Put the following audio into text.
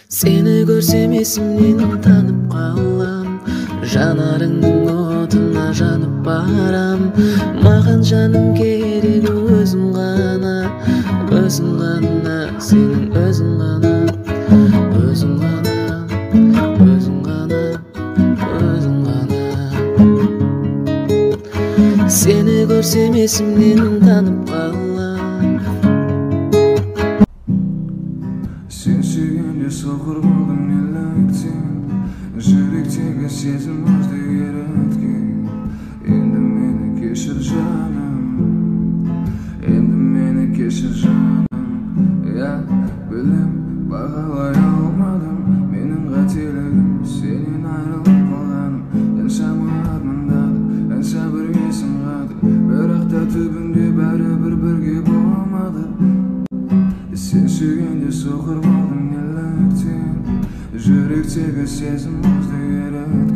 Seni görsem esimden tanıp kalam, janarыңның otuna janıp baram. Mаған жаным керек өзің ғана, senin өзің ғана, өзің ғана, өзің ғана, өзің ғана. Seni görsem esimden tanıp kalam. Sen sүйгенде соқыр болдым неліктен, жүректегі сезім өзді ереткен. Енді мені кешір жаным, енді мені кешір жаным. Я білем, бағалай алмадым менің қателігім, сенен айрылып қалғаным. Қаншама армандадым, қанша бірге сынғадық, бірақ та түбінде бәрібір бірге болмады. Sen sүйгенде соқыр болдым неліктен, жүректегі сезім өзді ереткен.